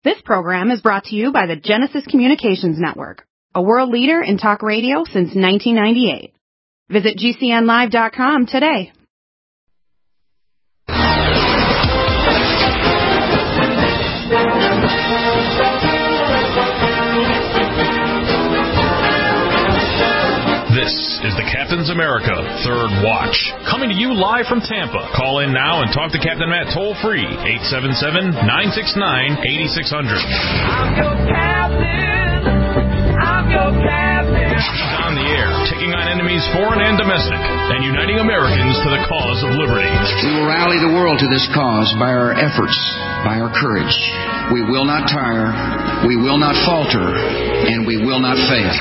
This program is brought to you by the Genesis Communications Network, a world leader in talk radio since 1998. Visit GCNlive.com today. This is the Captain's America Third Watch, coming to you live from Tampa. Call in now and talk to Captain Matt toll-free, 877-969-8600. I'm your captain. I'm your captain. He's on the air, taking on enemies foreign and domestic, and uniting Americans to the cause of liberty. We will rally the world to this cause by our efforts, by our courage. We will not tire, we will not falter, and we will not fail.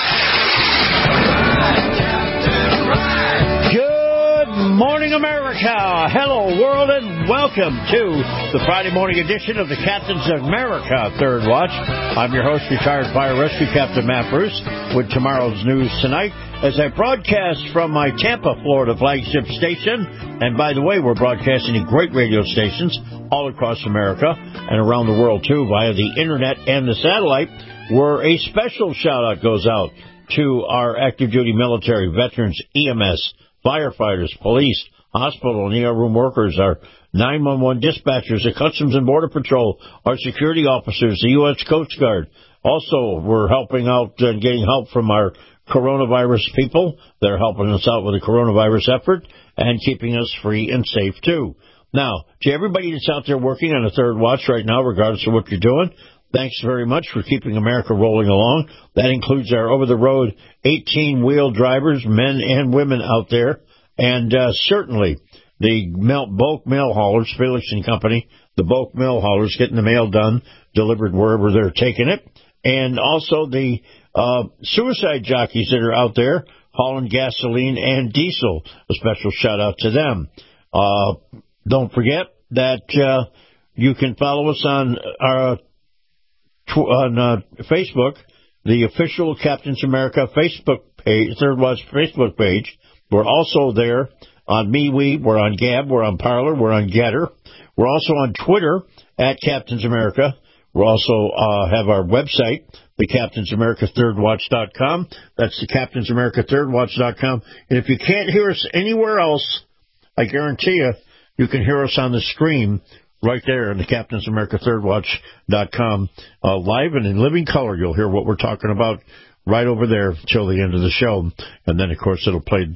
Good morning, America. Hello, world, and welcome to the Friday morning edition of the Captain's America Third Watch. I'm your host, retired fire rescue Captain Matt Bruce, with tomorrow's news tonight as I broadcast from my Tampa, Florida flagship station. And by the way, we're broadcasting to great radio stations all across America and around the world, too, via the internet and the satellite, where a special shout-out goes out to our active duty military, veterans, EMS, firefighters, police, hospital and ER room workers, our 911 dispatchers, the Customs and Border Patrol, our security officers, the U.S. Coast Guard. Also, we're helping out and getting help from our coronavirus people. They're helping us out with the coronavirus effort and keeping us free and safe, too. Now, to everybody that's out there working on a third watch right now, regardless of what you're doing, thanks very much for keeping America rolling along. That includes our over-the-road 18-wheel drivers, men and women out there, and certainly the bulk mail haulers, Felix and Company, the bulk mail haulers getting the mail done, delivered wherever they're taking it, and also the suicide jockeys that are out there hauling gasoline and diesel. A special shout-out to them. Don't forget that you can follow us on our Facebook, the official Captain's America Facebook page, Third Watch Facebook page. We're also there on MeWe, we're on Gab, we're on Parler, we're on Getter. We're also on Twitter at Captain's America. We also have our website, the CaptainsAmericaThirdWatch.com. That's the CaptainsAmericaThirdWatch.com. And if you can't hear us anywhere else, I guarantee you can hear us on the screen right there in the CaptainsAmericaThirdWatch.com, live and in living color. You'll hear what we're talking about right over there till the end of the show. And then, of course, it'll play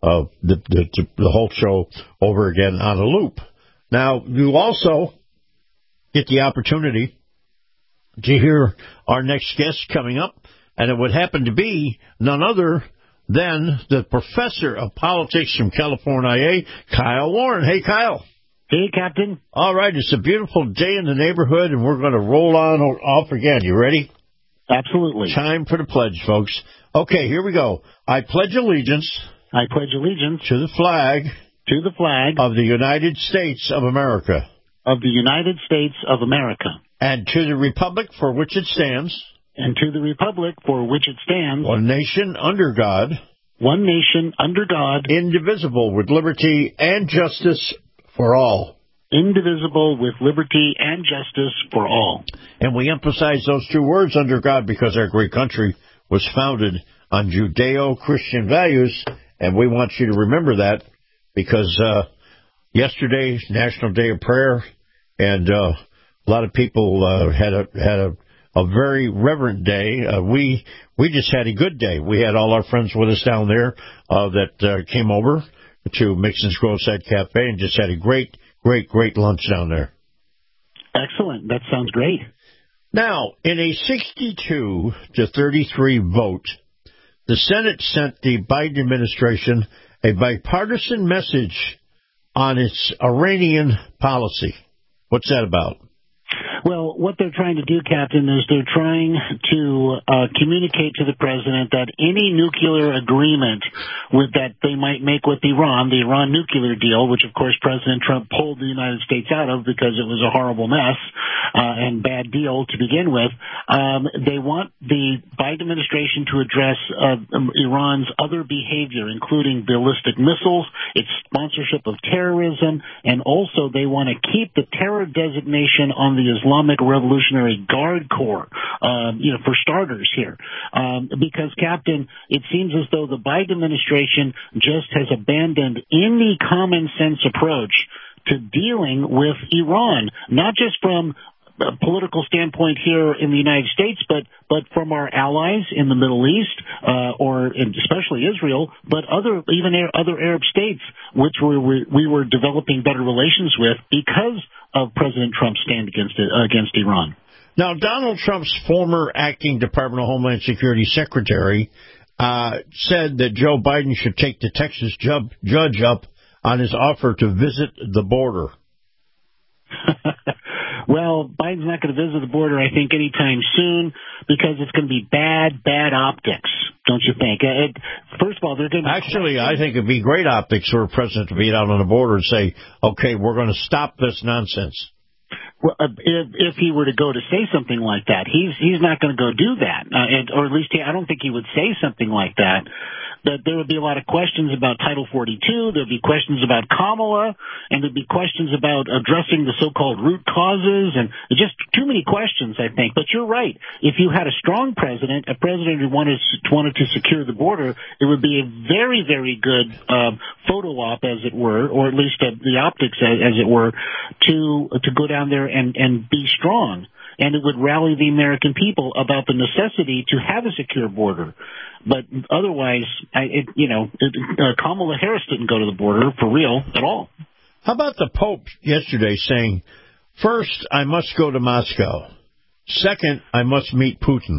the whole show over again on a loop. Now, you also get the opportunity to hear our next guest coming up, and it would happen to be none other than the professor of politics from California, Kyle Warren. Hey, Kyle. Hey, Captain. All right, it's a beautiful day in the neighborhood, and we're going to roll on off again. You ready? Absolutely. Time for the pledge, folks. Okay, here we go. I pledge allegiance. I pledge allegiance to the flag. To the flag of the United States of America. Of the United States of America. And to the republic for which it stands. And to the republic for which it stands. One nation under God. One nation under God. Indivisible with liberty and justice for all. Indivisible with liberty and justice for all. And we emphasize those two words, under God, because our great country was founded on Judeo-Christian values, and we want you to remember that, because yesterday, National Day of Prayer, and a lot of people had a very reverent day. We just had a good day. We had all our friends with us down there that came over to Mixon's Roadside Cafe and just had a great lunch down there. Excellent. That sounds great. Now, in a 62-33 vote, the Senate sent the Biden administration a bipartisan message on its Iranian policy. What's that about? Well, what they're trying to do, Captain, is they're trying to communicate to the president that any nuclear agreement that they might make with Iran, the Iran nuclear deal, which, of course, President Trump pulled the United States out of because it was a horrible mess and bad deal to begin with, they want the Biden administration to address Iran's other behavior, including ballistic missiles, its sponsorship of terrorism, and also they want to keep the terror designation on the Islamic Islamic Revolutionary Guard Corps, for starters here. Because, Captain, it seems as though the Biden administration just has abandoned any common sense approach to dealing with Iran, not just from a political standpoint here in the United States, but from our allies in the Middle East, or especially Israel, but other Arab states, which we were developing better relations with because of President Trump's stand against Iran. Now, Donald Trump's former acting Department of Homeland Security secretary said that Joe Biden should take the Texas judge up on his offer to visit the border. Well, Biden's not going to visit the border, I think, anytime soon because it's going to be bad optics, don't you think? First of all, they're going to... Actually, I think it'd be great optics for a president to be out on the border and say, okay, we're going to stop this nonsense. Well, if he were to go to say something like that, he's not going to go do that, or at least I don't think he would say something like that. But there would be a lot of questions about Title 42. There'd be questions about Kamala, and there'd be questions about addressing the so-called root causes, and just too many questions, I think. But you're right. If you had a strong president, a president who wanted to secure the border, it would be a very, very good photo op, as it were, or at least the optics, as it were, to go down there and be strong. And it would rally the American people about the necessity to have a secure border. But otherwise, Kamala Harris didn't go to the border for real at all. How about the Pope yesterday saying, first, I must go to Moscow. Second, I must meet Putin.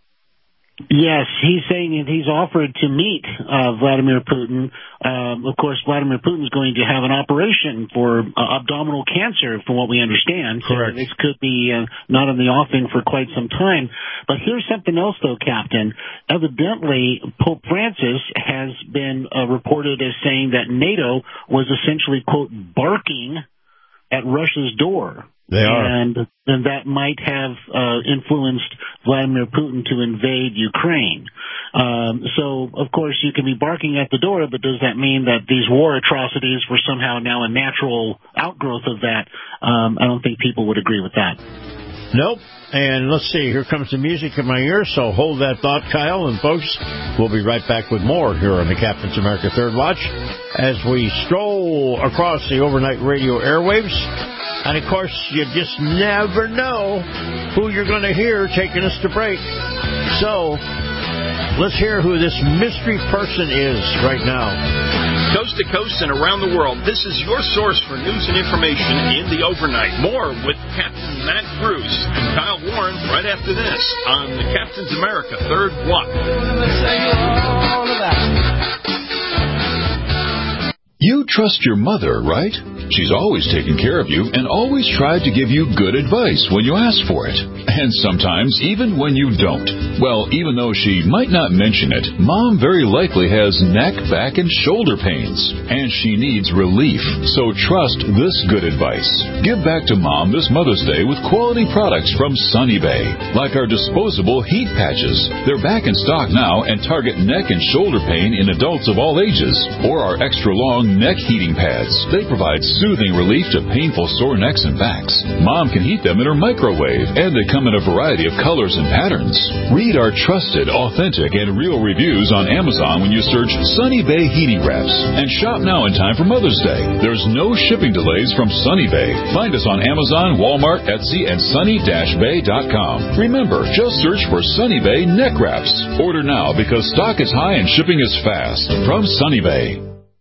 Yes, he's saying that he's offered to meet Vladimir Putin. Of course, Vladimir Putin is going to have an operation for abdominal cancer, from what we understand. Correct. So this could be not in the offing for quite some time. But here's something else, though, Captain. Evidently, Pope Francis has been reported as saying that NATO was essentially, quote, barking at Russia's door. They are. And that might have influenced Vladimir Putin to invade Ukraine. So, of course, you can be barking at the door, but does that mean that these war atrocities were somehow now a natural outgrowth of that? I don't think people would agree with that. Nope. And let's see, here comes the music in my ear, so hold that thought, Kyle. And, folks, we'll be right back with more here on the Captain's America Third Watch as we stroll across the overnight radio airwaves. And, of course, you just never know who you're going to hear taking us to break. So, let's hear who this mystery person is right now. Coast to coast and around the world, this is your source for news and information in the overnight. More with Captain Matt Bruce and Kyle Warren right after this on the Captain's America Third Watch. You trust your mother, right? She's always taken care of you and always tried to give you good advice when you ask for it. And sometimes even when you don't. Well, even though she might not mention it, Mom very likely has neck, back, and shoulder pains. And she needs relief. So trust this good advice. Give back to Mom this Mother's Day with quality products from Sunny Bay. Like our disposable heat patches. They're back in stock now and target neck and shoulder pain in adults of all ages. Or our extra long neck heating pads. They provide soothing relief to painful sore necks and backs. Mom can heat them in her microwave, and they come in a variety of colors and patterns. Read our trusted, authentic, and real reviews on Amazon when you search Sunny Bay Heating Wraps. And shop now in time for Mother's Day. There's no shipping delays from Sunny Bay. Find us on Amazon, Walmart, Etsy, and sunny-bay.com. Remember, just search for Sunny Bay Neck Wraps. Order now because stock is high and shipping is fast. From Sunny Bay.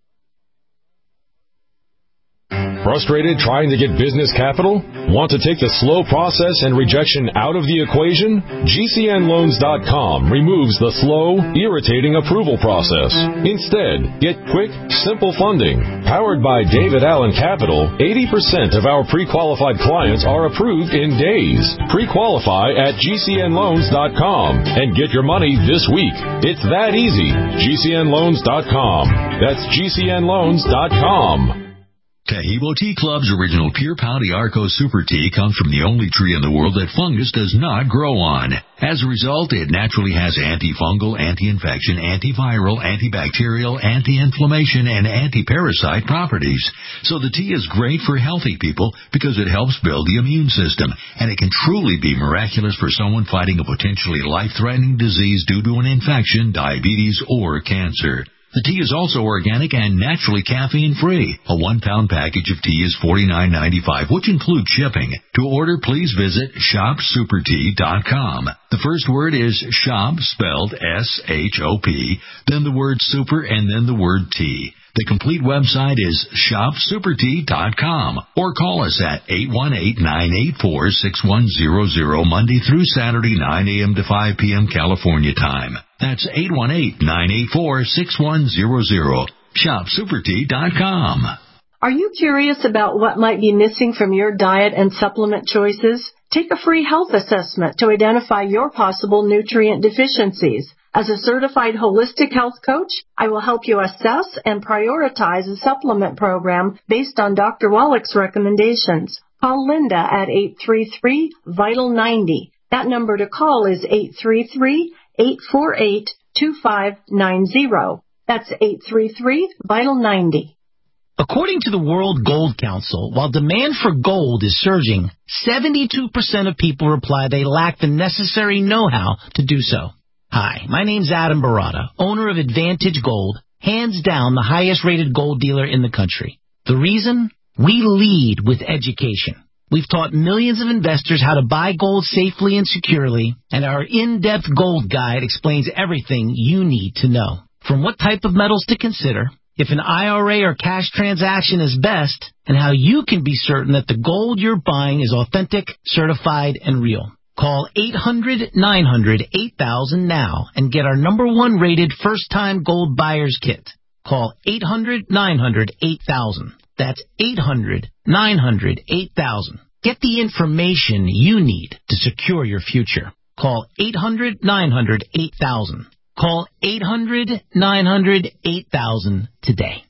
Frustrated trying to get business capital? Want to take the slow process and rejection out of the equation? GCNLoans.com removes the slow, irritating approval process. Instead, get quick, simple funding. Powered by David Allen Capital, 80% of our pre-qualified clients are approved in days. Pre-qualify at GCNLoans.com and get your money this week. It's that easy. GCNLoans.com. That's GCNLoans.com. Tahibo Tea Club's original Pure Pau Arco Super Tea comes from the only tree in the world that fungus does not grow on. As a result, it naturally has antifungal, anti-infection, antiviral, antibacterial, anti-inflammation, and anti-parasite properties. So the tea is great for healthy people because it helps build the immune system, and it can truly be miraculous for someone fighting a potentially life-threatening disease due to an infection, diabetes, or cancer. The tea is also organic and naturally caffeine-free. A 1-pound package of tea is $49.95, which includes shipping. To order, please visit shopsupertea.com. The first word is shop, spelled S-H-O-P, then the word super, and then the word tea. The complete website is shopsupertea.com, or call us at 818-984-6100 Monday through Saturday, 9 a.m. to 5 p.m. California time. That's 818-984-6100. Shopsupertea.com. Are you curious about what might be missing from your diet and supplement choices? Take a free health assessment to identify your possible nutrient deficiencies. As a certified holistic health coach, I will help you assess and prioritize a supplement program based on Dr. Wallach's recommendations. Call Linda at 833-VITAL-90. That number to call is 833-848-2590. That's 833-VITAL-90. According to the World Gold Council, while demand for gold is surging, 72% of people reply they lack the necessary know-how to do so. Hi, my name's Adam Barata, owner of Advantage Gold, hands down the highest-rated gold dealer in the country. The reason? We lead with education. We've taught millions of investors how to buy gold safely and securely, and our in-depth gold guide explains everything you need to know. From what type of metals to consider, if an IRA or cash transaction is best, and how you can be certain that the gold you're buying is authentic, certified, and real. Call 800-900-8000 now and get our #1 rated first-time gold buyer's kit. Call 800-900-8000. That's 800-900-8000. Get the information you need to secure your future. Call 800-900-8000. Call 800-900-8000 today.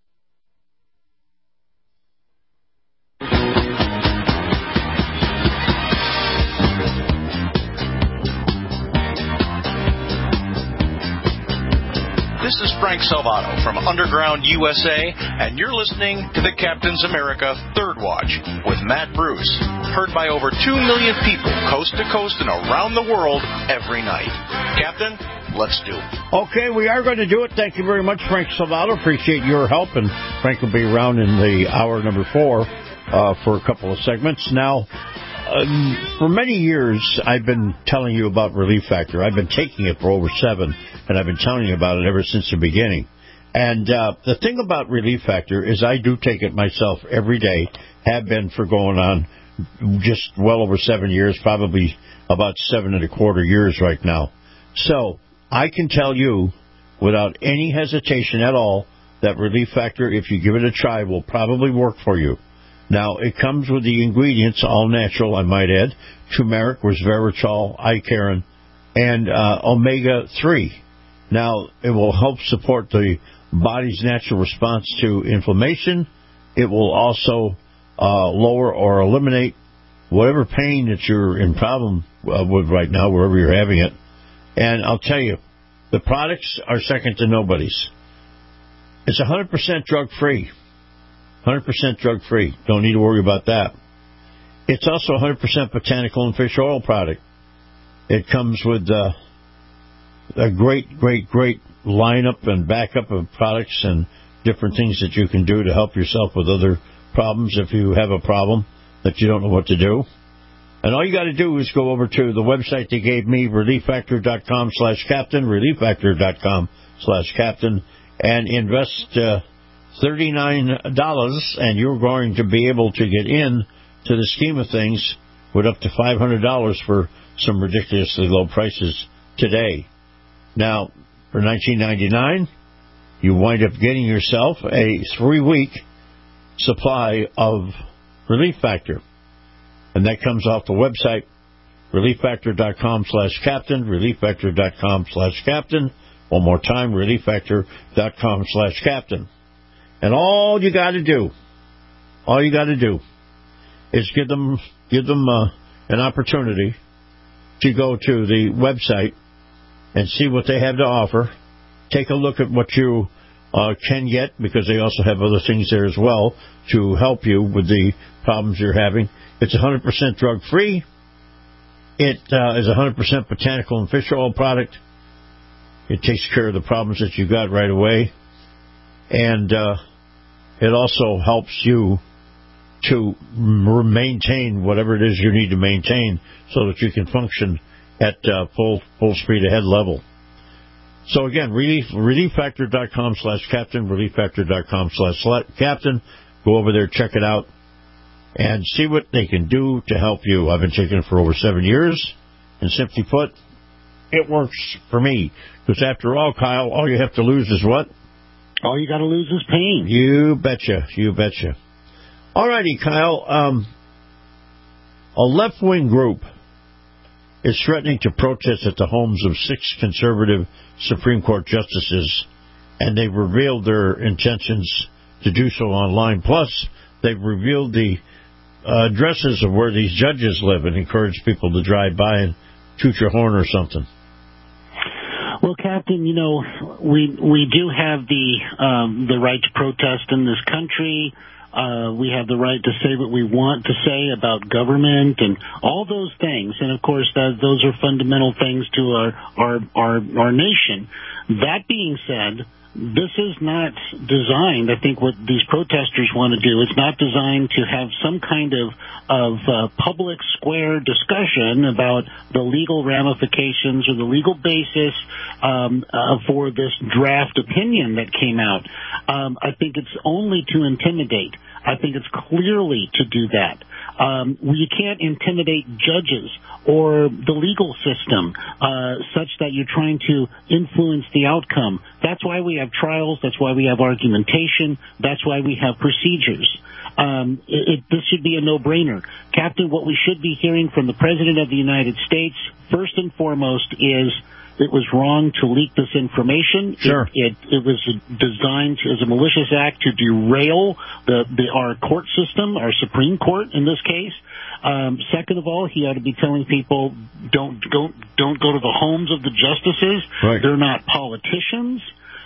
This is Frank Salvato from Underground USA, and you're listening to the Captain's America Third Watch with Matt Bruce. Heard by over 2 million people coast to coast and around the world every night. Captain, let's do it. Okay, we are going to do it. Thank you very much, Frank Salvato. Appreciate your help, and Frank will be around in the hour number 4 for a couple of segments. Now, for many years, I've been telling you about Relief Factor. I've been taking it for over 7, and I've been telling you about it ever since the beginning. And the thing about Relief Factor is I do take it myself every day, have been for going on just well over 7 years, probably about 7.25 years right now. So I can tell you without any hesitation at all that Relief Factor, if you give it a try, will probably work for you. Now, it comes with the ingredients, all natural, I might add, turmeric, resveratrol, Icariin, and omega-3. Now, it will help support the body's natural response to inflammation. It will also lower or eliminate whatever pain that you're in problem with right now, wherever you're having it. And I'll tell you, the products are second to nobody's. It's 100% drug-free. 100% drug-free. Don't need to worry about that. It's also 100% botanical and fish oil product. It comes with a great lineup and backup of products and different things that you can do to help yourself with other problems if you have a problem that you don't know what to do. And all you got to do is go over to the website they gave me, relieffactor.com/captain, relieffactor.com/captain, and invest $39, and you're going to be able to get in to the scheme of things with up to $500 for some ridiculously low prices today. Now, for $19.99, you wind up getting yourself a 3-week supply of Relief Factor. And that comes off the website, relieffactor.com/captain, relieffactor.com/captain. One more time, relieffactor.com/captain. And all you got to do all you got to do is give them an opportunity to go to the website and see what they have to offer. Take a look at what you can get, because they also have other things there as well to help you with the problems you're having. It's 100% drug-free. It is 100% botanical and fish oil product. It takes care of the problems that you got right away. And it also helps you to maintain whatever it is you need to maintain so that you can function at full speed ahead level. So again, relieffactor.com/captain, relieffactor.com/captain. Go over there, check it out, and see what they can do to help you. I've been taking it for over 7 years, and simply put, it works for me. Because after all, Kyle, all you have to lose is what? All you got to lose is pain. You betcha. You betcha. All righty, Kyle. A left-wing group is threatening to protest at the homes of 6 conservative Supreme Court justices, and they've revealed their intentions to do so online. Plus, they've revealed the addresses of where these judges live and encourage people to drive by and toot your horn or something. Well, Captain, we do have the right to protest in this country. We have the right to say what we want to say about government and all those things. And, of course, those are fundamental things to our nation. That being said, this is not designed, I think what these protesters want to do, it's not designed to have some kind of public square discussion about the legal ramifications or the legal basis for this draft opinion that came out. I think it's only to intimidate. I think it's clearly to do that. You can't intimidate judges or the legal system such that you're trying to influence the outcome. That's why we have trials. That's why we have argumentation. That's why we have procedures. This should be a no-brainer. Captain, what we should be hearing from the President of the United States, first and foremost, is it was wrong to leak this information. Sure. It was designed as a malicious act to derail our court system, our Supreme Court in this case. Second of all, he ought to be telling people don't go to the homes of the justices. Right. They're not politicians.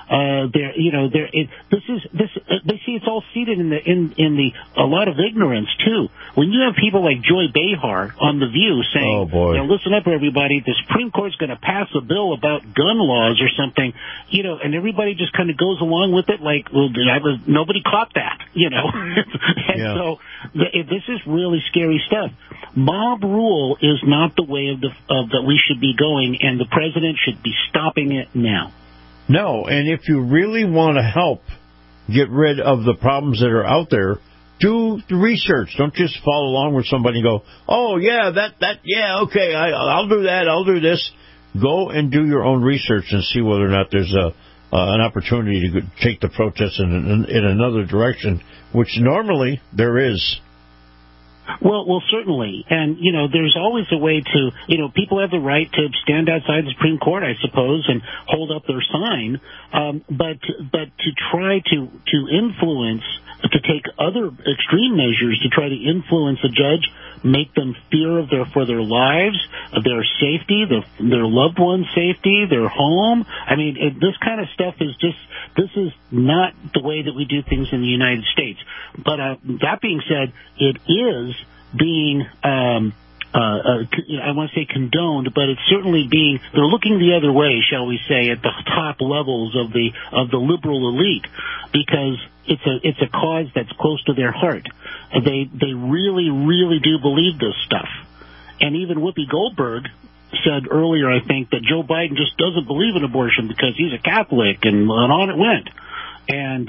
It's all seated in a lot of ignorance too. When you have people like Joy Behar on The View saying, "Oh boy, listen up, everybody, the Supreme Court's going to pass a bill about gun laws or something," and everybody just kind of goes along with it like, "Well, nobody caught that," And so this is really scary stuff. Mob rule is not the way that we should be going, and the president should be stopping it now. No, and if you really want to help get rid of the problems that are out there, do the research. Don't just follow along with somebody and go, "Oh, yeah, okay, I'll do that, I'll do this." Go and do your own research and see whether or not there's an opportunity to take the protests in another direction, which normally there is. Well, certainly. And, there's always a way to, people have the right to stand outside the Supreme Court, I suppose, and hold up their sign. But to try to influence, to take other extreme measures to try to influence a judge, make them fear for their lives, their safety, their loved one's safety, their home. I mean, this kind of stuff is this is not the way that we do things in the United States. But that being said, it is being, I want to say condoned, but it's certainly they're looking the other way, shall we say, at the top levels of the liberal elite, because it's a cause that's close to their heart. They really, really do believe this stuff. And even Whoopi Goldberg said earlier, I think, that Joe Biden just doesn't believe in abortion because he's a Catholic, and on it went. And,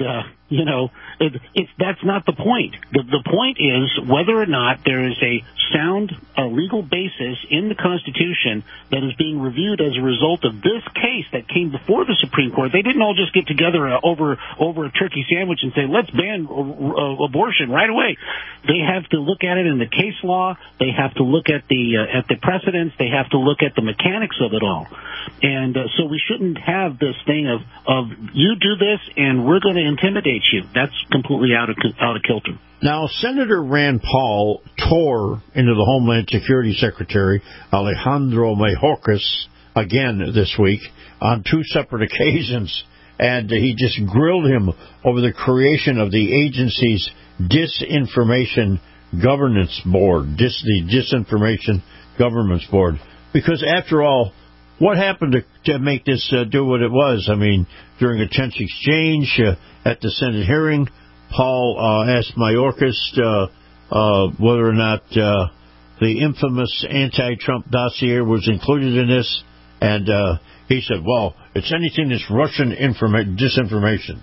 that's not the point. The point is whether or not there is a sound legal basis in the Constitution that is being reviewed as a result of this case that came before the Supreme Court. They didn't all just get together over a turkey sandwich and say, let's ban abortion right away. They have to look at it in the case law. They have to look at the precedents. They have to look at the mechanics of it all. And so we shouldn't have this thing of you do this and we're going to intimidate eliminates you. That's completely out of kilter. Now, Senator Rand Paul tore into the Homeland Security Secretary, Alejandro Mayorkas, again this week on 2 separate occasions, and he just grilled him over the creation of the agency's Disinformation Governance Board, the Disinformation Governance Board. Because, after all, what happened to make this do what it was? I mean, during a tense exchange at the Senate hearing, Paul asked Mayorkas whether or not the infamous anti-Trump dossier was included in this, and he said, well, it's anything that's Russian disinformation.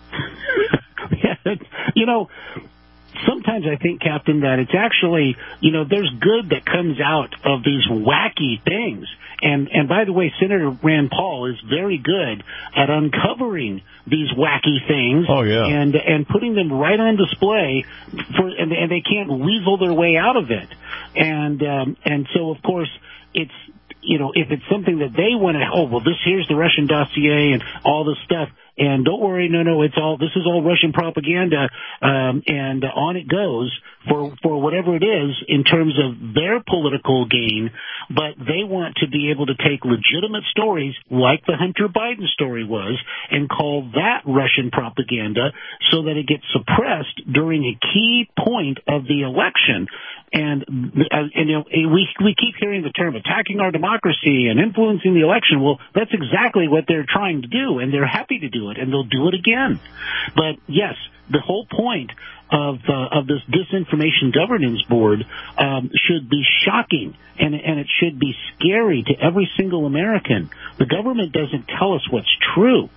You know, sometimes I think, Captain, that it's actually, you know, there's good that comes out of these wacky things. And by the way, Senator Rand Paul is very good at uncovering these wacky things. Oh, yeah. And putting them right on display and they can't weasel their way out of it. And so, of course, it's, you know, if it's something that they want to, here's the Russian dossier and all this stuff. And don't worry, this is all Russian propaganda, and on it goes for whatever it is in terms of their political gain. But they want to be able to take legitimate stories like the Hunter Biden story was and call that Russian propaganda so that it gets suppressed during a key point of the election. And you know, we keep hearing the term attacking our democracy and influencing the election. Well, that's exactly what they're trying to do, and they're happy to do it, and they'll do it again. But yes, the whole point of this Disinformation Governance Board should be shocking, and it should be scary to every single American. The government doesn't tell us what's true.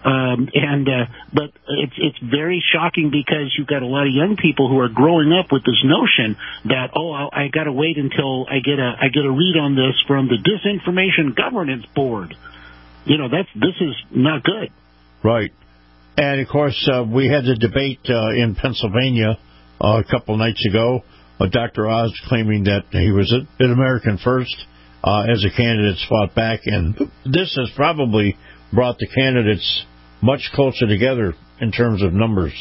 But it's very shocking because you've got a lot of young people who are growing up with this notion that, I got to wait until I get a read on this from the Disinformation Governance Board. You know, this is not good. Right. And of course, we had the debate in Pennsylvania a couple nights ago. Dr. Oz claiming that he was an American first as the candidates fought back, and this has probably brought the candidates much closer together in terms of numbers.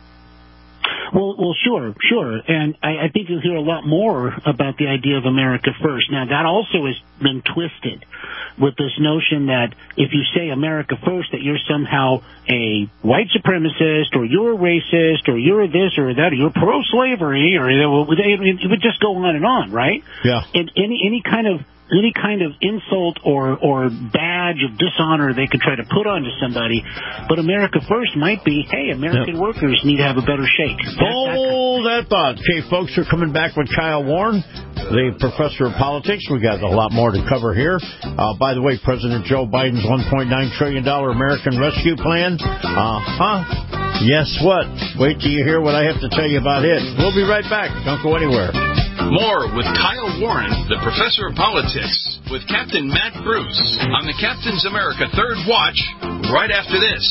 Well, sure. And I think you'll hear a lot more about the idea of America first. Now, that also has been twisted with this notion that if you say America first, that you're somehow a white supremacist, or you're a racist, or you're this or that, or you're pro-slavery, or it would just go on and on, right? Yeah. And any kind of insult or badge of dishonor they could try to put onto somebody, but America first might be, hey, American workers need to have a better shake. Hold that thought. Okay, folks, we're coming back with Kyle Warren, the professor of politics. We got a lot more to cover here. By the way, President Joe Biden's $1.9 trillion American Rescue Plan. Guess what? Wait till you hear what I have to tell you about it. We'll be right back. Don't go anywhere. More with Kyle Warren, the professor of politics, with Captain Matt Bruce on the Captain's America Third Watch, right after this.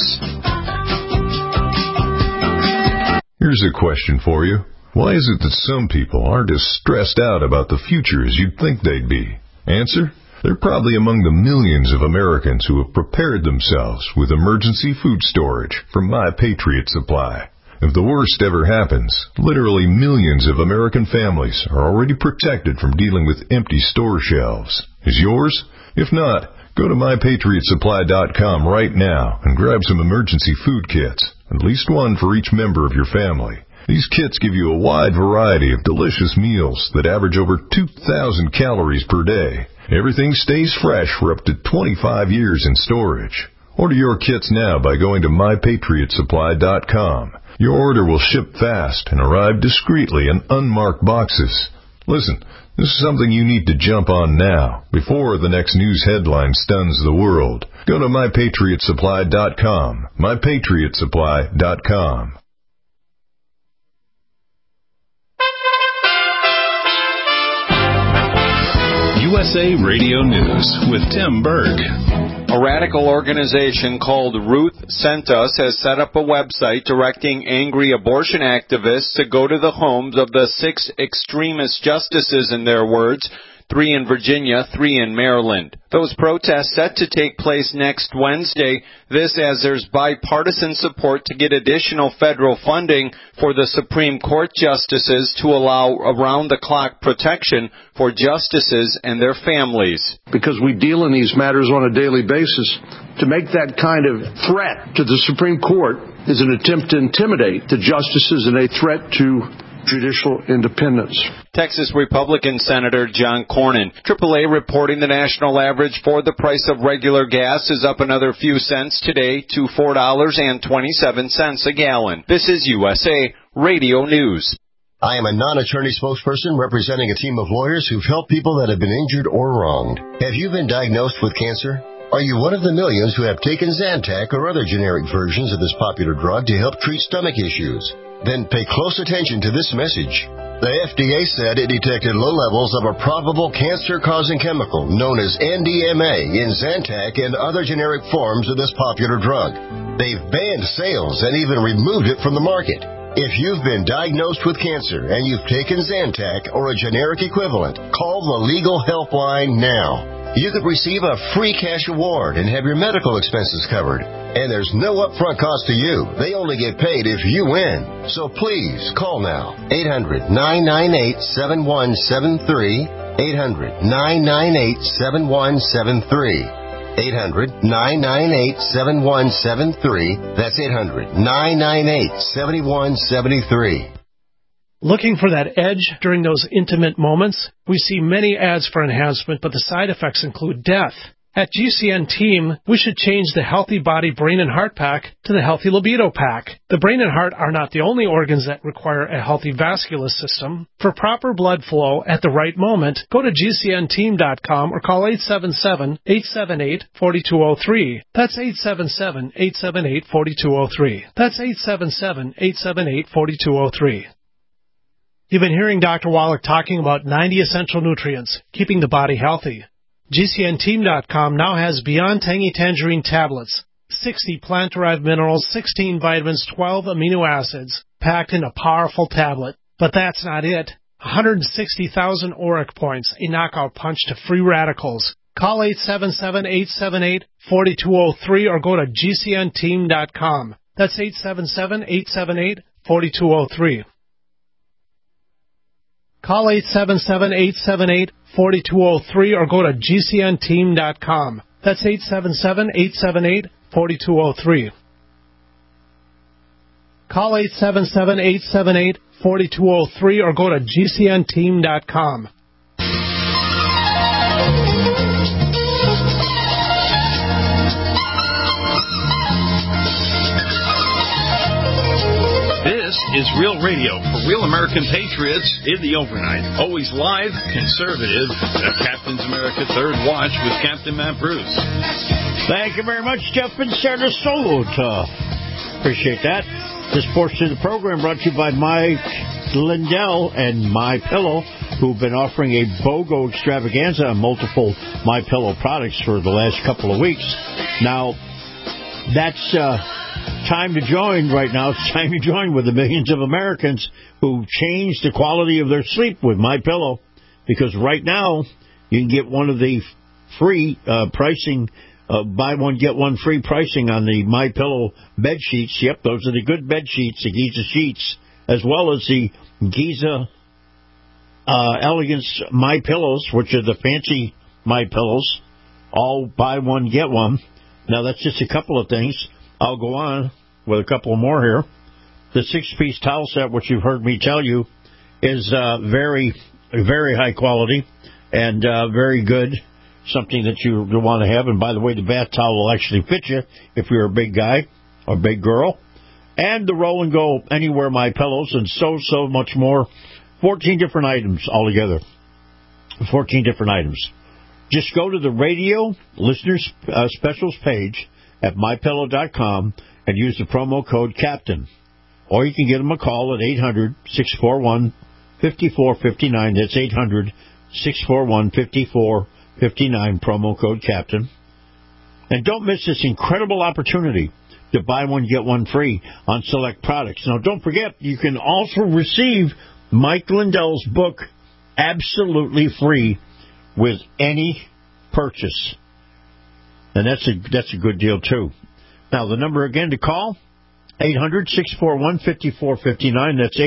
Here's a question for you. Why is it that some people aren't as stressed out about the future as you'd think they'd be? Answer? They're probably among the millions of Americans who have prepared themselves with emergency food storage from My Patriot Supply. If the worst ever happens, literally millions of American families are already protected from dealing with empty store shelves. Is yours? If not, go to MyPatriotSupply.com right now and grab some emergency food kits, at least one for each member of your family. These kits give you a wide variety of delicious meals that average over 2,000 calories per day. Everything stays fresh for up to 25 years in storage. Order your kits now by going to MyPatriotSupply.com. Your order will ship fast and arrive discreetly in unmarked boxes. Listen, this is something you need to jump on now, before the next news headline stuns the world. Go to MyPatriotSupply.com. MyPatriotSupply.com. USA Radio News with Tim Berg. A radical organization called Ruth Sent Us has set up a website directing angry abortion activists to go to the homes of the 6 extremist justices, in their words, 3 in Virginia, 3 in Maryland. Those protests set to take place next Wednesday. This as there's bipartisan support to get additional federal funding for the Supreme Court justices to allow around-the-clock protection for justices and their families. Because we deal in these matters on a daily basis, to make that kind of threat to the Supreme Court is an attempt to intimidate the justices and a threat to judicial independence. Texas Republican Senator John Cornyn. AAA reporting the national average for the price of regular gas is up another few cents today to $4.27 a gallon. This is USA Radio News. I am a non-attorney spokesperson representing a team of lawyers who've helped people that have been injured or wronged. Have you been diagnosed with cancer? Are you one of the millions who have taken Zantac or other generic versions of this popular drug to help treat stomach issues? Then pay close attention to this message. The FDA said it detected low levels of a probable cancer-causing chemical known as NDMA in Zantac and other generic forms of this popular drug. They've banned sales and even removed it from the market. If you've been diagnosed with cancer and you've taken Zantac or a generic equivalent, call the Legal Helpline now. You could receive a free cash award and have your medical expenses covered. And there's no upfront cost to you. They only get paid if you win. So please, call now. 800-998-7173. 800-998-7173. 800-998-7173. That's 800-998-7173. Looking for that edge during those intimate moments? We see many ads for enhancement, but the side effects include death. At GCN Team, we should change the Healthy Body, Brain, and Heart Pack to the Healthy Libido Pack. The brain and heart are not the only organs that require a healthy vascular system. For proper blood flow at the right moment, go to GCNteam.com or call 877-878-4203. That's 877-878-4203. That's 877-878-4203. You've been hearing Dr. Wallach talking about 90 essential nutrients, keeping the body healthy. GCNteam.com now has Beyond Tangy Tangerine tablets, 60 plant-derived minerals, 16 vitamins, 12 amino acids, packed in a powerful tablet. But that's not it. 160,000 ORAC points, a knockout punch to free radicals. Call 877-878-4203 or go to GCNteam.com. That's 877-878-4203. Call 877-878-4203 or go to GCNteam.com. That's 877-878-4203. Call 877-878-4203 or go to GCNteam.com. This is Real Radio for real American patriots in the overnight. Always live, conservative. The Captain's America Third Watch with Captain Matt Bruce. Thank you very much, Jeff and Sarah Solota. Appreciate that. This portion of the program brought to you by Mike Lindell and MyPillow, who've been offering a BOGO extravaganza on multiple MyPillow products for the last couple of weeks. Now, that's time to join right now. It's time to join with the millions of Americans who changed the quality of their sleep with MyPillow, because right now you can get one of the free pricing, buy one, get one free pricing on the MyPillow bed sheets. Yep, those are the good bed sheets, the Giza sheets, as well as the Giza Elegance MyPillows, which are the fancy MyPillows. All buy one, get one. Now, that's just a couple of things. I'll go on with a couple more here. The 6-piece towel set, which you've heard me tell you, is very, very high quality and very good. Something that you want to have. And by the way, the bath towel will actually fit you if you're a big guy or big girl. And the roll and go anywhere MyPillows and so much more. 14 different items altogether. 14 different items. Just go to the radio listeners specials page at MyPillow.com and use the promo code CAPTAIN. Or you can give them a call at 800-641-5459. That's 800-641-5459, promo code CAPTAIN. And don't miss this incredible opportunity to buy one, get one free on select products. Now, don't forget, you can also receive Mike Lindell's book absolutely free with any purchase. And that's a good deal, too. Now, the number again to call, 800-641-5459. That's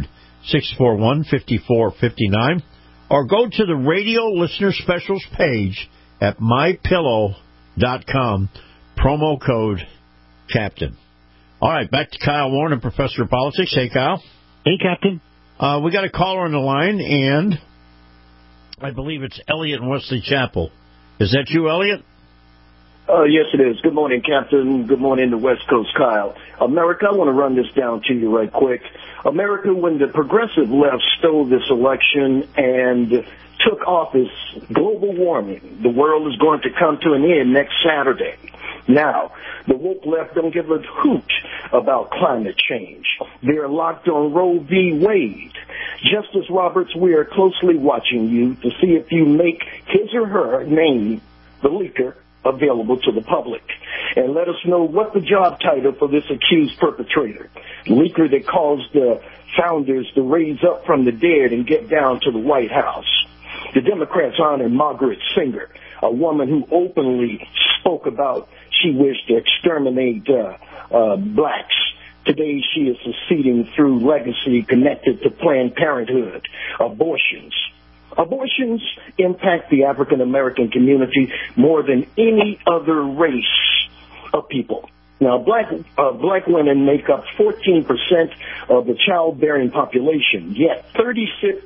800-641-5459. Or go to the Radio Listener Specials page at mypillow.com, promo code Captain. All right, back to Kyle Warren, and Professor of Politics. Hey, Kyle. Hey, Captain. We got a caller on the line, and I believe it's Elliot in Wesley Chapel. Is that you, Elliot? Yes, it is. Good morning, Captain. Good morning to West Coast, Kyle. America, I want to run this down to you right quick. America, when the progressive left stole this election and took office, global warming, the world is going to come to an end next Saturday. Now, the woke left don't give a hoot about climate change. They're locked on Roe v. Wade. Justice Roberts, we are closely watching you to see if you make his or her name, the leaker, available to the public. And let us know what the job title for this accused perpetrator. Leaker that caused the founders to raise up from the dead and get down to the White House. The Democrats honored Margaret Sanger, a woman who openly spoke about she wished to exterminate blacks. Today she is succeeding through legacy connected to Planned Parenthood, abortions. Abortions impact the African American community more than any other race of people. Now, black women make up 14% of the childbearing population, yet 36%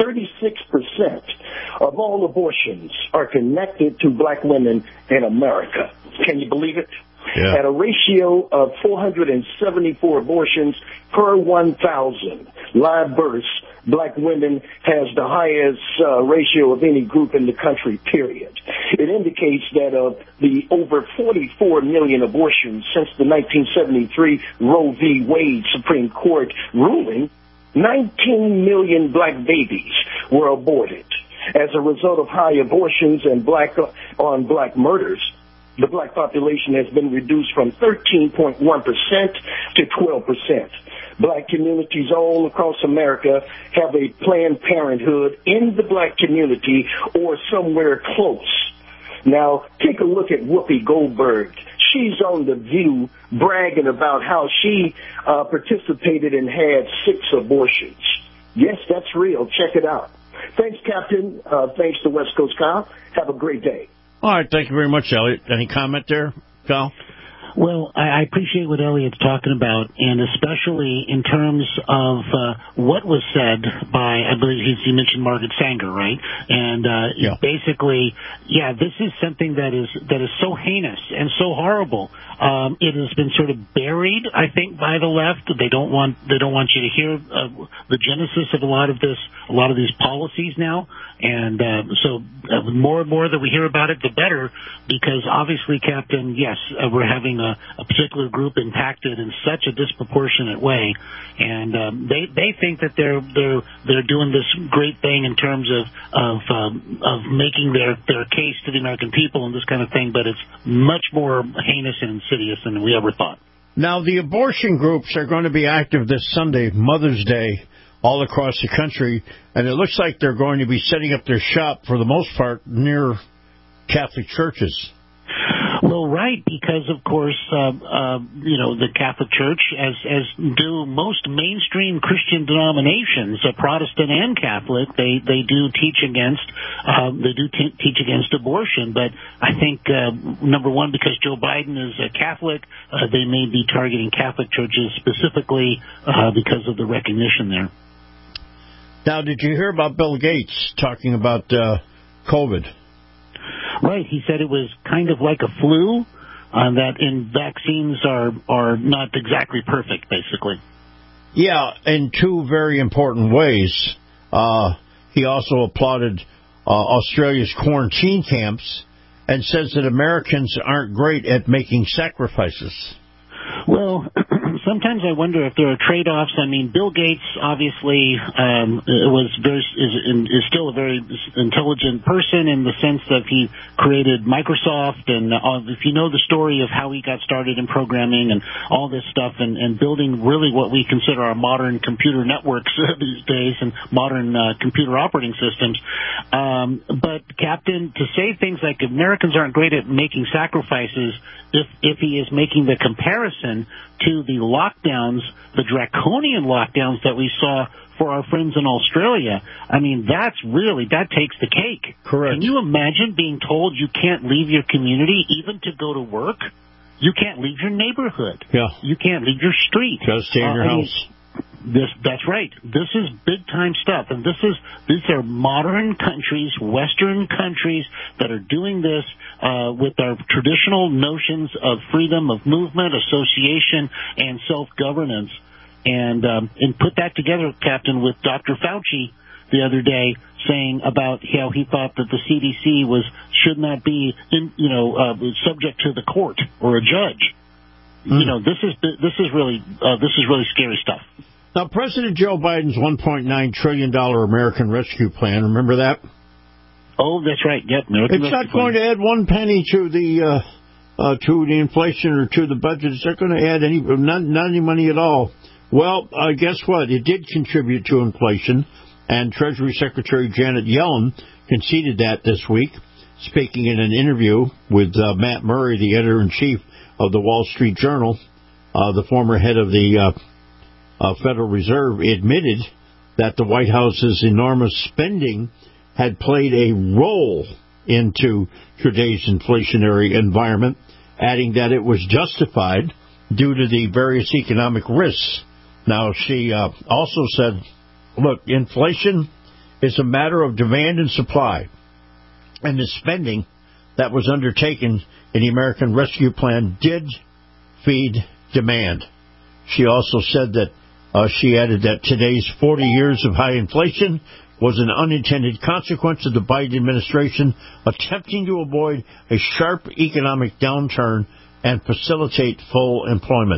of all abortions are connected to black women in America. Can you believe it? Yeah. At a ratio of 474 abortions per 1,000 live births, black women has the highest ratio of any group in the country, period. It indicates that of the over 44 million abortions since the 1973 Roe v. Wade Supreme Court ruling, 19 million black babies were aborted. As a result of high abortions and black-on-black murders, the black population has been reduced from 13.1% to 12%. Black communities all across America have a Planned Parenthood in the black community or somewhere close. Now, take a look at Whoopi Goldberg. She's on The View bragging about how she participated and had 6 abortions. Yes, that's real. Check it out. Thanks, Captain. Thanks to West Coast Kyle. Have a great day. All right, thank you very much, Elliot. Any comment there, Kyle? Well, I appreciate what Elliot's talking about, and especially in terms of what was said by, I believe he mentioned Margaret Sanger, right? And basically, this is something that is so heinous and so horrible. It has been sort of buried, I think, by the left. They don't want you to hear the genesis of a lot of these policies now. And so more and more that we hear about it, the better, because obviously, Captain, yes, we're having a particular group impacted in such a disproportionate way, and they think that they're doing this great thing in terms of making their case to the American people and this kind of thing, but it's much more heinous and insidious than we ever thought. Now, the abortion groups are going to be active this Sunday, Mother's Day, all across the country, and it looks like they're going to be setting up their shop, for the most part, near Catholic churches. Well, right, because, of course, the Catholic Church, as do most mainstream Christian denominations, Protestant and Catholic, they do teach against abortion. But I think, number one, because Joe Biden is a Catholic, they may be targeting Catholic churches specifically because of the recognition there. Now, did you hear about Bill Gates talking about COVID? Right, he said it was kind of like a flu, that in vaccines are not exactly perfect, basically. Yeah, in 2 very important ways. He also applauded Australia's quarantine camps and says that Americans aren't great at making sacrifices. Well, sometimes I wonder if there are trade-offs. I mean, Bill Gates obviously is still a very intelligent person in the sense that he created Microsoft, and if you know the story of how he got started in programming and all this stuff, and building really what we consider our modern computer networks these days and modern computer operating systems. But Captain, to say things like Americans aren't great at making sacrifices, if he is making the comparison to the lockdowns, the draconian lockdowns that we saw for our friends in Australia, I mean, that takes the cake. Correct. Can you imagine being told you can't leave your community even to go to work? You can't leave your neighborhood. Yeah. You can't leave your street. Just stay in your house. That's right. This is big time stuff, and these are modern countries, Western countries that are doing this with our traditional notions of freedom of movement, association, and self-governance, and put that together, Captain, with Dr. Fauci the other day saying about how he thought that the CDC should not be subject to the court or a judge. This is really scary stuff. Now, President Joe Biden's $1.9 trillion American Rescue Plan, remember that? Oh, that's right. Yep. It's not going to add one penny to the inflation or to the budget. It's not going to add not any money at all. Well, guess what? It did contribute to inflation, and Treasury Secretary Janet Yellen conceded that this week, speaking in an interview with Matt Murray, the editor-in-chief of the Wall Street Journal. The former head of the Federal Reserve admitted that the White House's enormous spending had played a role into today's inflationary environment, adding that it was justified due to the various economic risks. Now, she also said, look, inflation is a matter of demand and supply, and the spending that was undertaken in the American Rescue Plan did feed demand. She also said that she added that today's 40 years of high inflation was an unintended consequence of the Biden administration attempting to avoid a sharp economic downturn and facilitate full employment.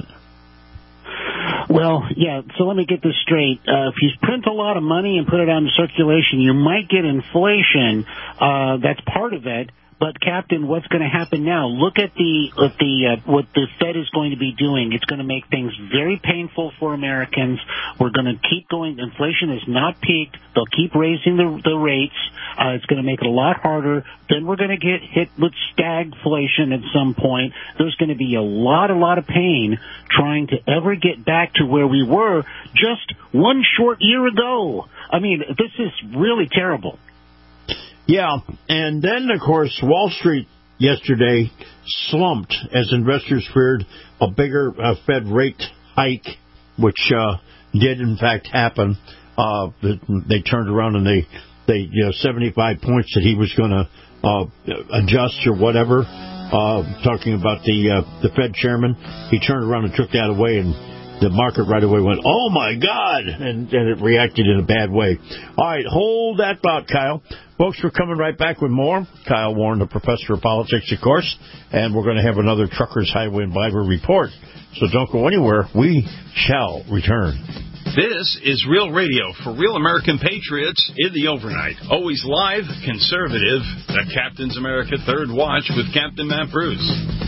Well, yeah, so let me get this straight. If you print a lot of money and put it out in circulation, you might get inflation. That's part of it. But, Captain, what's going to happen now? Look at what the Fed is going to be doing. It's going to make things very painful for Americans. We're going to keep going. Inflation has not peaked. They'll keep raising the rates. It's going to make it a lot harder. Then we're going to get hit with stagflation at some point. There's going to be a lot of pain trying to ever get back to where we were just one short year ago. I mean, this is really terrible. Yeah, and then, of course, Wall Street yesterday slumped as investors feared a bigger Fed rate hike, which did, in fact, happen. They turned around and they 75 points that he was going to adjust or whatever, talking about the Fed chairman. He turned around and took that away, and the market right away went, oh, my God, and it reacted in a bad way. All right, hold that thought, Kyle. Folks, we're coming right back with more. Kyle Warren, the professor of politics, of course, and we're going to have another Truckers, Highway, and Bible report. So don't go anywhere. We shall return. This is Real Radio for real American patriots in the overnight. Always live, conservative, the Captain's America Third Watch with Captain Matt Bruce.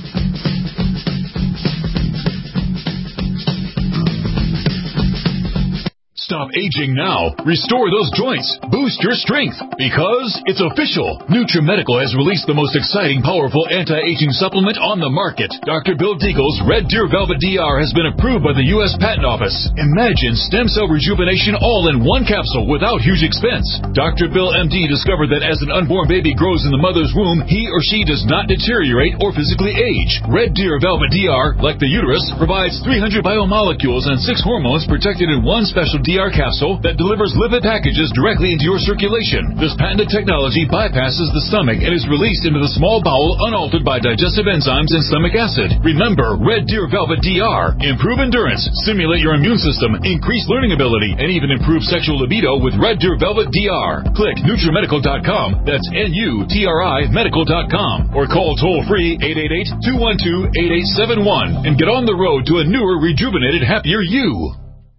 Stop aging now. Restore those joints. Boost your strength. Because it's official. NutriMedical has released the most exciting, powerful anti-aging supplement on the market. Dr. Bill Deagle's Red Deer Velvet DR has been approved by the U.S. Patent Office. Imagine stem cell rejuvenation all in one capsule without huge expense. Dr. Bill MD discovered that as an unborn baby grows in the mother's womb, he or she does not deteriorate or physically age. Red Deer Velvet DR, like the uterus, provides 300 biomolecules and 6 hormones protected in one special DR capsule that delivers lipid packages directly into your circulation. This patented technology bypasses the stomach and is released into the small bowel unaltered by digestive enzymes and stomach acid. Remember Red Deer Velvet DR. Improve endurance, stimulate your immune system, increase learning ability, and even improve sexual libido with Red Deer Velvet DR. Click NutriMedical.com. That's NUTRI Medical.com. Or call toll-free 888-212-8871 and get on the road to a newer, rejuvenated, happier you.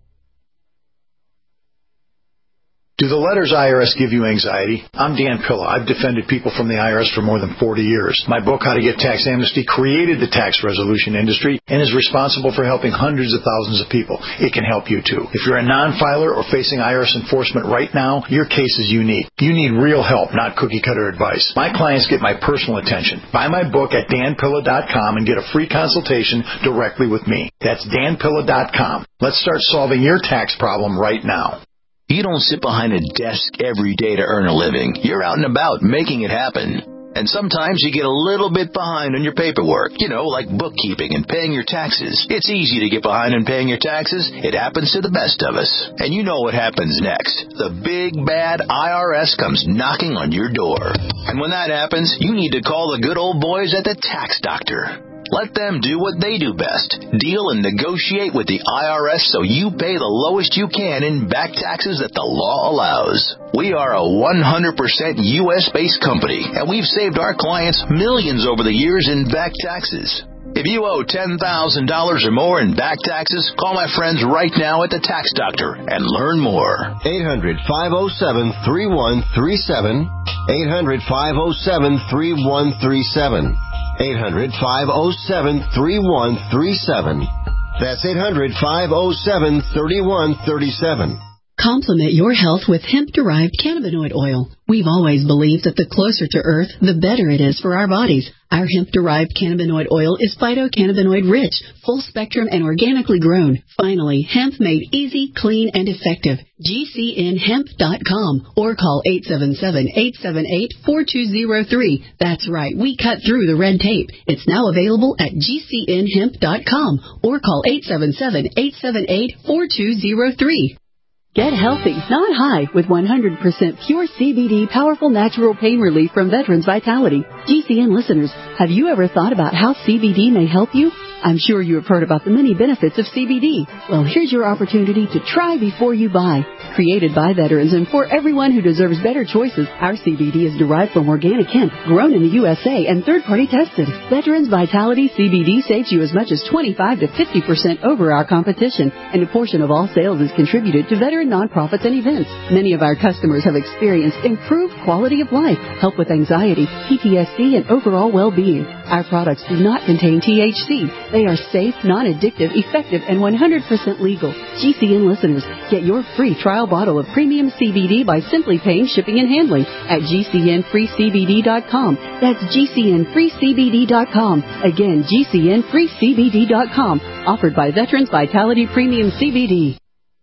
Do the letters IRS give you anxiety? I'm Dan Pilla. I've defended people from the IRS for more than 40 years. My book, How to Get Tax Amnesty, created the tax resolution industry and is responsible for helping hundreds of thousands of people. It can help you too. If you're a non-filer or facing IRS enforcement right now, your case is unique. You need real help, not cookie-cutter advice. My clients get my personal attention. Buy my book at danpilla.com and get a free consultation directly with me. That's danpilla.com. Let's start solving your tax problem right now. You don't sit behind a desk every day to earn a living. You're out and about making it happen. And sometimes you get a little bit behind on your paperwork, like bookkeeping and paying your taxes. It's easy to get behind on paying your taxes. It happens to the best of us. And you know what happens next. The big, bad IRS comes knocking on your door. And when that happens, you need to call the good old boys at the Tax Doctor. Let them do what they do best. Deal and negotiate with the IRS so you pay the lowest you can in back taxes that the law allows. We are a 100% U.S.-based company, and we've saved our clients millions over the years in back taxes. If you owe $10,000 or more in back taxes, call my friends right now at the Tax Doctor and learn more. 800-507-3137. 800-507-3137. 800-507-3137. That's 800-507-3137. Complement your health with hemp-derived cannabinoid oil. We've always believed that the closer to Earth, the better it is for our bodies. Our hemp-derived cannabinoid oil is phytocannabinoid-rich, full-spectrum, and organically grown. Finally, hemp made easy, clean, and effective. GCNhemp.com or call 877-878-4203. That's right, we cut through the red tape. It's now available at GCNhemp.com or call 877-878-4203. Get healthy, not high, with 100% pure CBD powerful natural pain relief from Veterans Vitality. GCN listeners, have you ever thought about how CBD may help you? I'm sure you have heard about the many benefits of CBD. Well, here's your opportunity to try before you buy. Created by veterans and for everyone who deserves better choices, our CBD is derived from organic hemp, grown in the USA, and third-party tested. Veterans Vitality CBD saves you as much as 25 to 50% over our competition, and a portion of all sales is contributed to veteran nonprofits and events. Many of our customers have experienced improved quality of life, help with anxiety, PTSD, and overall well-being. Our products do not contain THC. They are safe, non-addictive, effective, and 100% legal. GCN listeners, get your free trial bottle of premium CBD by simply paying shipping and handling at GCNFreeCBD.com. That's GCNFreeCBD.com. Again, GCNFreeCBD.com. Offered by Veterans Vitality Premium CBD.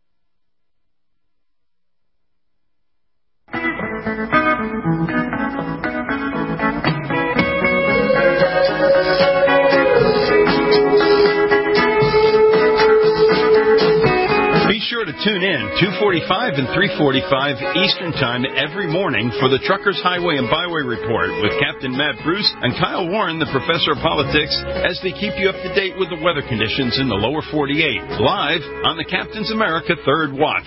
Sure to tune in 2:45 and 3:45 Eastern Time every morning for the Truckers Highway and Byway Report with Captain Matt Bruce and Kyle Warren, the Professor of Politics, as they keep you up to date with the weather conditions in the lower 48, live on the Captain's America Third Watch.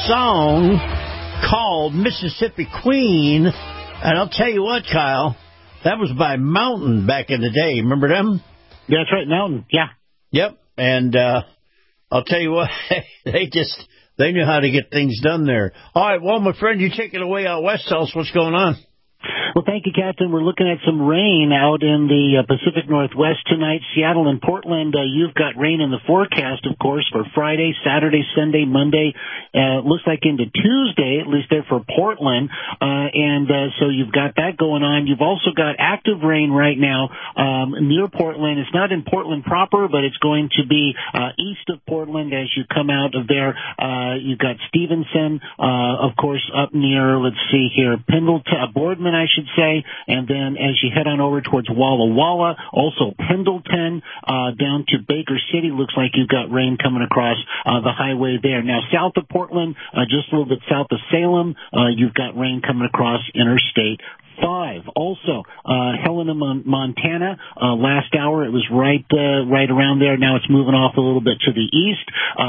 song called Mississippi Queen. And I'll tell you what, Kyle, that was by Mountain back in the day. Remember them? Yeah, that's right, Mountain. Yeah. Yep. And I'll tell you what, they knew how to get things done there. All right, well, my friend, you take it away out west. Tell us what's going on. Well, thank you, Captain. We're looking at some rain out in the Pacific Northwest tonight. Seattle and Portland, you've got rain in the forecast, of course, for Friday, Saturday, Sunday, Monday. Looks like into Tuesday, at least there for Portland. So you've got that going on. You've also got active rain right now near Portland. It's not in Portland proper, but it's going to be east of Portland as you come out of there. You've got Stevenson, of course, up near, let's see here, Pendleton, Boardman, I should say, and then as you head on over towards Walla Walla, also Pendleton, down to Baker City, looks like you've got rain coming across the highway there. Now, south of Portland, just a little bit south of Salem, you've got rain coming across Interstate 5. Also, Helena, Montana, last hour it was right around there. Now it's moving off a little bit to the east.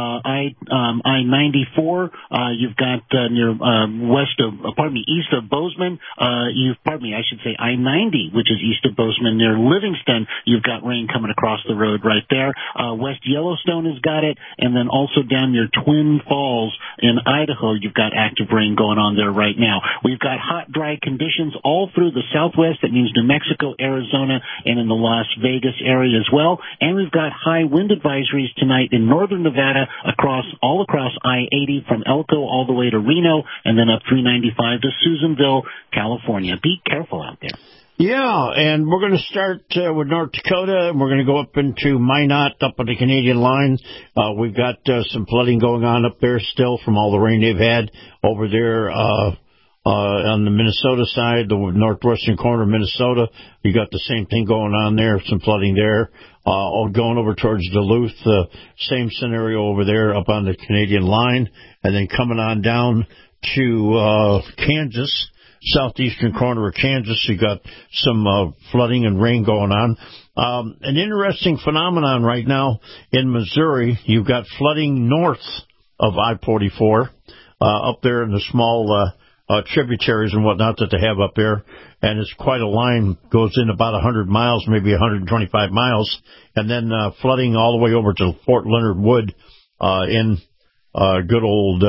I-94, you've got near east of Bozeman. I should say I-90, which is east of Bozeman near Livingston. You've got rain coming across the road right there. West Yellowstone has got it, and then also down near Twin Falls in Idaho, you've got active rain going on there right now. We've got hot, dry conditions all through the southwest. That means New Mexico, Arizona, and in the Las Vegas area as well. And we've got high wind advisories tonight in northern Nevada, all across I-80 from Elko all the way to Reno, and then up 395 to Susanville, California. Be careful out there. Yeah, and we're going to start with North Dakota, and we're going to go up into Minot, up on the Canadian line. We've got some flooding going on up there still from all the rain they've had over there on the Minnesota side, the northwestern corner of Minnesota. You got the same thing going on there, some flooding there. Going over towards Duluth, same scenario over there up on the Canadian line, and then coming on down to Kansas. Southeastern corner of Kansas, you got some flooding and rain going on. An interesting phenomenon right now in Missouri, you've got flooding north of I-44, up there in the small tributaries and whatnot that they have up there, and it's quite a line, goes in about 100 miles, maybe 125 miles, and then flooding all the way over to Fort Leonard Wood in good old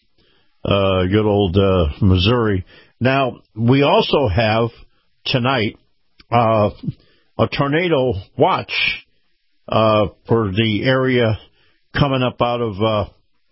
Missouri. Now, we also have tonight a tornado watch for the area coming up out of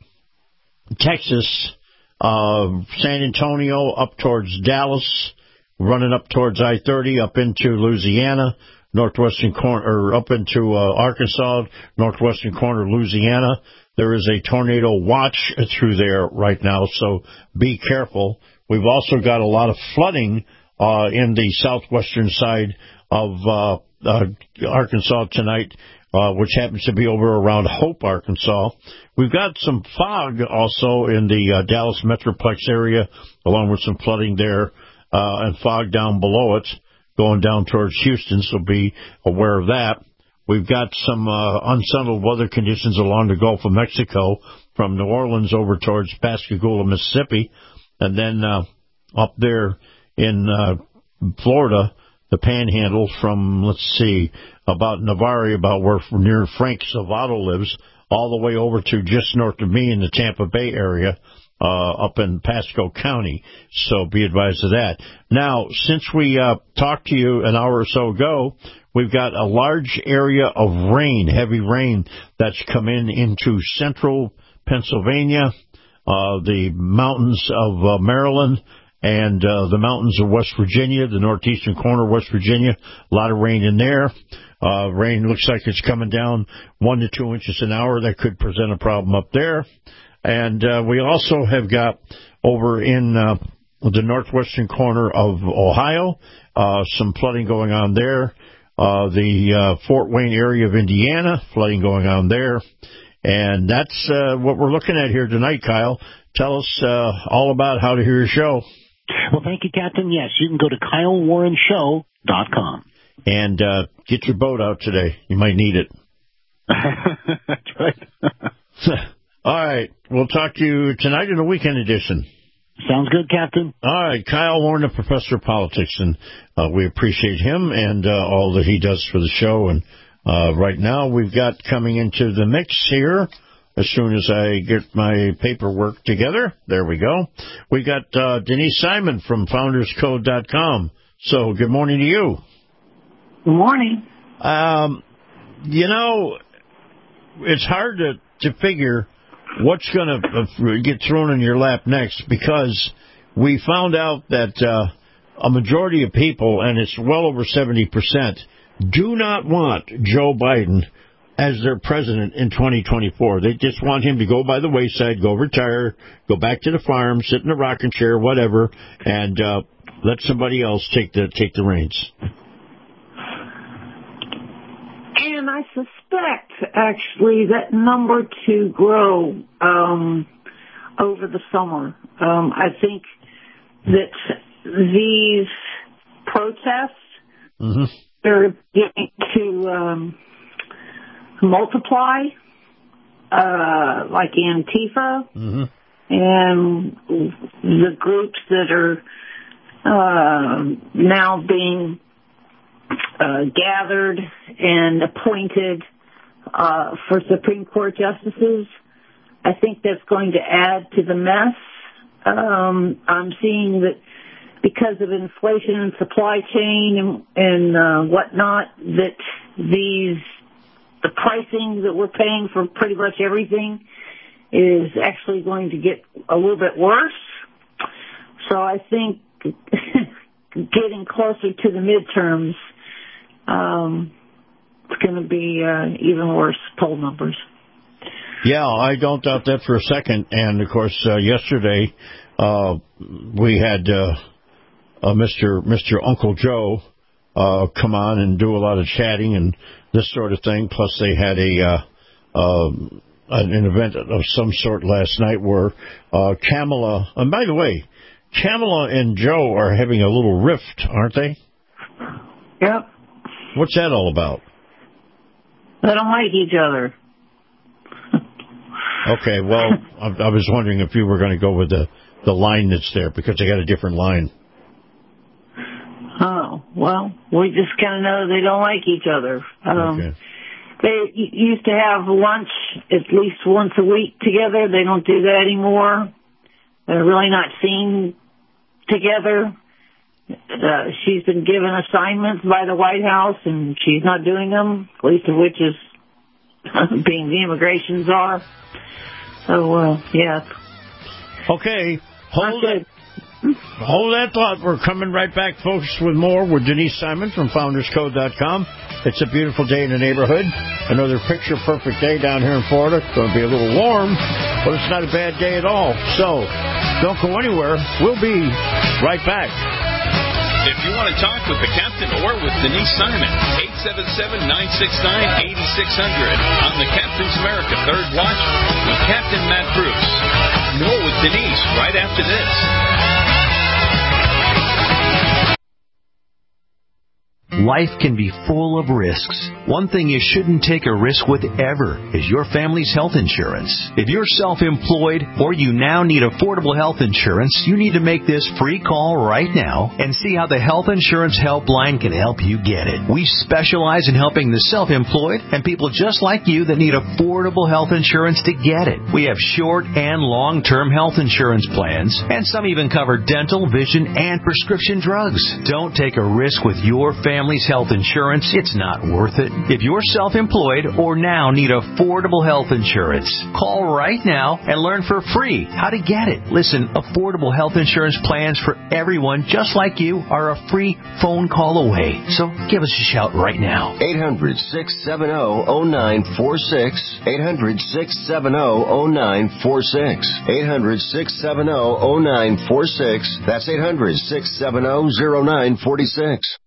Texas, San Antonio, up towards Dallas, running up towards I-30, up into Louisiana, northwestern corner, or up into Arkansas, northwestern corner of Louisiana. There is a tornado watch through there right now, so be careful. We've also got a lot of flooding in the southwestern side of Arkansas tonight, which happens to be over around Hope, Arkansas. We've got some fog also in the Dallas Metroplex area, along with some flooding there, and fog down below it, going down towards Houston, so be aware of that. We've got some unsettled weather conditions along the Gulf of Mexico, from New Orleans over towards Pascagoula, Mississippi. And then up there in Florida, the Panhandle from, about Navarre, about where near Frank Salvato lives, all the way over to just north of me in the Tampa Bay area, up in Pasco County. So be advised of that. Now, since we talked to you an hour or so ago, we've got a large area of rain, heavy rain, that's come into central Pennsylvania, the mountains of Maryland, and the mountains of West Virginia, the northeastern corner of West Virginia. A lot of rain in there. Rain looks like it's coming down 1 to 2 inches an hour. That could present a problem up there. And we also have got over in the northwestern corner of Ohio, some flooding going on there. The Fort Wayne area of Indiana, flooding going on there. And that's what we're looking at here tonight, Kyle. Tell us all about how to hear your show. Well, thank you, Captain. Yes, you can go to KyleWarrenShow.com. And get your boat out today. You might need it. That's right. All right. We'll talk to you tonight in the weekend edition. Sounds good, Captain. All right. Kyle Warren, the professor of politics, and we appreciate him and all that he does for the show. And right now we've got coming into the mix here, as soon as I get my paperwork together, there we go. We got Denise Simon from FoundersCode.com. So good morning to you. Good morning. It's hard to figure what's going to get thrown in your lap next, because we found out that a majority of people, and it's well over 70%, do not want Joe Biden as their president in 2024. They just want him to go by the wayside, go retire, go back to the farm, sit in a rocking chair, whatever, and let somebody else take the reins. And I suspect, actually, that number to grow over the summer. I think that these protests are going to multiply, like Antifa, and the groups that are now being gathered and appointed for Supreme Court justices. I think that's going to add to the mess. I'm seeing that because of inflation and supply chain and whatnot, that the pricing that we're paying for pretty much everything is actually going to get a little bit worse. So I think getting closer to the midterms, it's going to be even worse poll numbers. Yeah, I don't doubt that for a second. And, of course, yesterday we had Mr. Uncle Joe come on and do a lot of chatting and this sort of thing. Plus, they had an event of some sort last night where Kamala, and by the way, Kamala and Joe are having a little rift, aren't they? Yep. What's that all about? They don't like each other. Okay, well, I was wondering if you were going to go with the line that's there, because they got a different line. Oh, well, we just kind of know they don't like each other. Okay. They used to have lunch at least once a week together. They don't do that anymore. They're really not seen together. She's been given assignments by the White House, and she's not doing them, least of which is being the immigration czar. So, yeah. Okay, hold that thought. We're coming right back, folks, with more with Denise Simon from FoundersCode.com. It's a beautiful day in the neighborhood. Another picture-perfect day down here in Florida. It's going to be a little warm, but it's not a bad day at all. So, don't go anywhere. We'll be right back. If you want to talk with the captain or with Denise Simon, 877-969-8600 on the Captain's America Third Watch with Captain Matt Bruce. More with Denise right after this. Life can be full of risks. One thing you shouldn't take a risk with ever is your family's health insurance. If you're self-employed or you now need affordable health insurance, you need to make this free call right now and see how the Health Insurance Helpline can help you get it. We specialize in helping the self-employed and people just like you that need affordable health insurance to get it. We have short and long-term health insurance plans, and some even cover dental, vision, and prescription drugs. Don't take a risk with your family's health insurance. It's not worth it. If you're self-employed or now need affordable health insurance, call right now and learn for free how to get it. Listen, affordable health insurance plans for everyone just like you are a free phone call away. So give us a shout right now. 800-670-0946. 800-670-0946. 800-670-0946. That's 800-670-0946.